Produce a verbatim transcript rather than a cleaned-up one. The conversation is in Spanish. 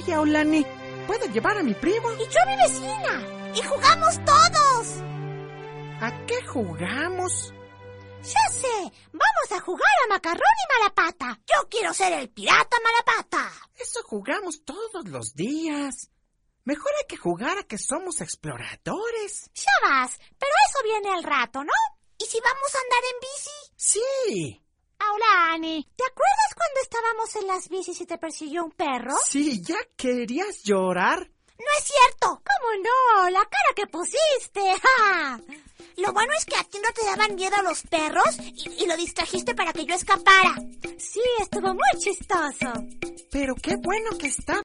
Oye, Aulani, ¿puedo llevar a mi primo? Y yo a mi vecina. Y jugamos todos. ¿A qué jugamos? Ya sé, vamos a jugar a Macarrón y Malapata. Yo quiero ser el pirata Malapata. Eso jugamos todos los días. Mejor hay que jugar a que somos exploradores. Ya vas, pero eso viene al rato, ¿no? ¿Y si vamos a andar en bici? Sí. Aulani, ¿te acuerdas cuando estábamos en las bicis y te persiguió un perro? Sí, ¿ya querías llorar? No es cierto. ¿Cómo no? La cara que pusiste. ¡Ja! Lo bueno es que a ti no te daban miedo los perros y, y lo distrajiste para que yo escapara. Sí, estuvo muy chistoso. Pero qué bueno que está